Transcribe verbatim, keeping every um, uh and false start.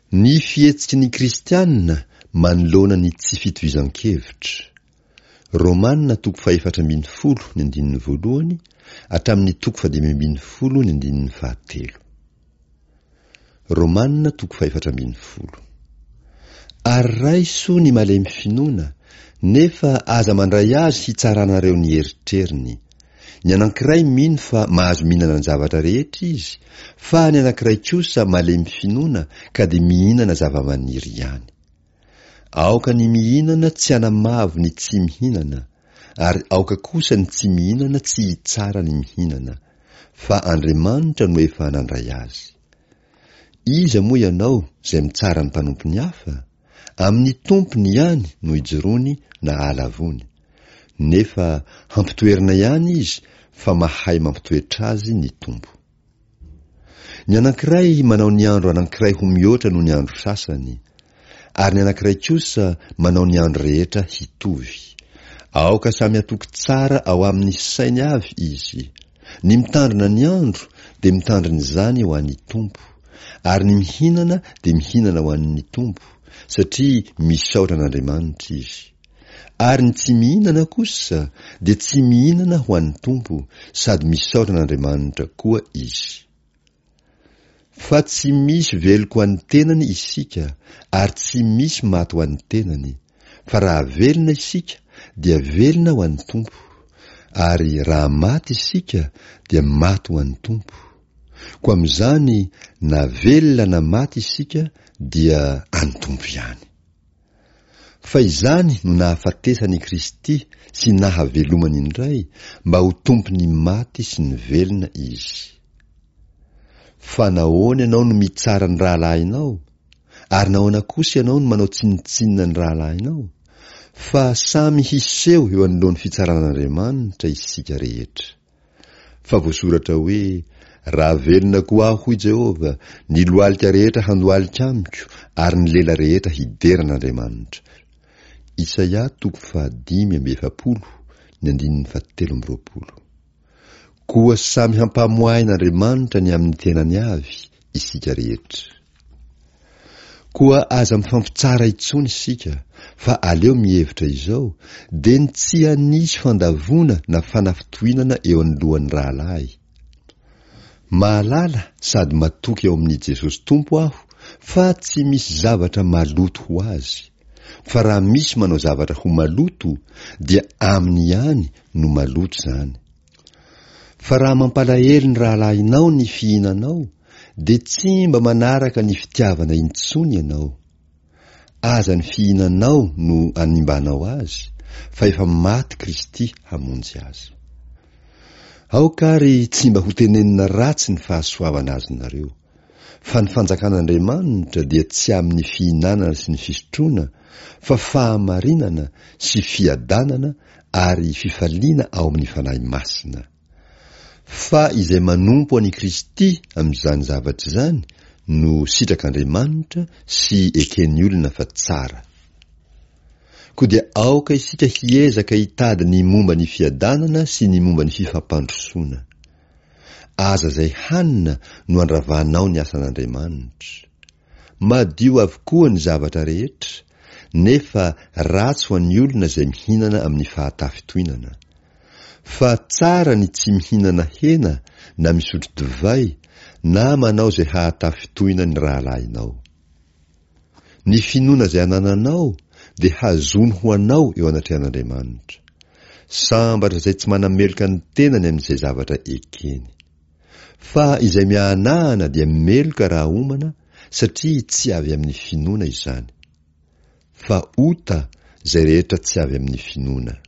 Ny fihetsiky ny kristianina manoloana ny tsy fitohizan-kevitra. Romanina toko fahaefatra ambin'ny folo ny andininy voalohany hatramin'ny toko fadimy ambin'ny folo ny andininy fahatelo. Romanina toko fahaefatra ambin'ny folo. Ary raiso ny malemy finoana, nefa aza mandray azy hitsaranareo ny eritreriny. Ny anankiray mino fa mahazo mihinana ny zavatra rehetra izy, fa ny anankiray kosa malemy finoana ka dia mihinana zava-maniry ihany. Aoka ny mihinana tsy hanamavo ny tsy mihinana, ary aoka kosa ny tsy mihinana tsy hitsara ny mihinana, fa Andriamanitra no efa nandray azy. Iza moa ianao izay mitsara ny mpanompiny hafa? Amin'ny tompony ihany no hijoroany na halavony. Nefa hampitoerina ihany izy, fa mahay mampitoetra azy ny tompo. Ny anankiray manao ny andro anankiray ho mihoatra noho ny andro sasany, ary ny anankiray kosa manao ny andro rehetra hitovy. Aoka samy hatoky tsara ao amin'ny sainy avy izy. Ny mitandrina ny andro dia mitandrina izany ho an'ny tompo, ary ny mihinana dia mihinana ho an'ny tompo, satria misaotra an'Andriamanitra izy. Ary ny tsy mihinana kosa dia tsy mihinana ho an'ny tompo, sady misaotra an'Andriamanitra koa izy. Fa tsy misy veloko ho an'ny tenany isika, ary tsy misy maty ho an'ny tenany. Fa raha velona isika, dia velona ho an'ny tompo, ary raha maty isika, dia maty ho an'ny tompo. Ko amin'izany, na velona na maty isika, dia an'ny tompo ihany. Fa izany no nahafatesany Kristy sy nahavelomany indray, mba ho tompony maty sy ny velona izy. Fa nahoana ianao no mitsara ny rahalahinao, ary nahoana kosa ianao no manao tsinitsinina ny rahalahinao? Fa samy hiseho eo anoloan'ny fitsaran'Andriamanitra isika rehetra. Fa voasoratra hoe, raha velona koa aho hoy Jehova, ny lohalika rehetra handohalika amiko, ary ny lela rehetra hideran'Andriamanitra. Isaia toko fahadimy amby efapolo ny andininy fahatelo amby roapolo. Koa samy hampamoahin'Andriamanitra ny amin'ny tenany avy isika rehetra. Koa aza mifampitsara intsony isika, fa aleo mihevitra izao, dia ny tsy hanisy fandavona na fanafitohinana eo anoloan'ny rahalahy. Mahalala sady matoky eo amin'ny Jesosy Tompo aho, fa tsy misy zavatra maloto ho azy. Fa raha misy manao zavatra ho maloto, dia aminy ihany no maloto zany. Fa raha mampalahelo ny rahalahinao ny fihinanao, dia tsy mba manaraka ny fitiavana intsony ianao. Aza ny fihinanao no animbanao azy, fa efa maty Kristy hamonjy azy. Aokary tsy mba ho tenenina ratsy ny fahasoavana azy nareo, fa ny fanjakan'Andriamanitra dia tsy amin'ny fihinanana sy ny fisotroana, fa fahamarinana sy fiadanana ary fifaliana ao amin'ny fanahy masina. Fa izay manompo an'i Kristy amin'izany zavatra izany no sitrak'Andriamanitra sy eken'ny olona fa tsara. Koa dia aoka isika hiezaka hitady ny momba ny fiadanana sy ny momba ny fifampandrosoana. Aza zay hanina no andravanao ny asan'Andriamanitra. Madio avokoa ny zavatra rehetra, nefa ratsy ho an'ny olona izay mihinana amin'ny fahatafitohinana. Fa tsara ny tsy mihinana hena na misotro divay, na manao izay hahatafitohina ny rahalahinao. Ny finoana izay anananao dia hazony ho anao eo anatrehan'Andriamanitra. Sambatra izay tsy manameloka ny tenany amin'izay zavatra ekeny. Fa izay mianahana dia meloka raha omana, satria tsy avy amin'ny finoana izany. Fa ota izay rehetra tsy avy amin'ny finoana.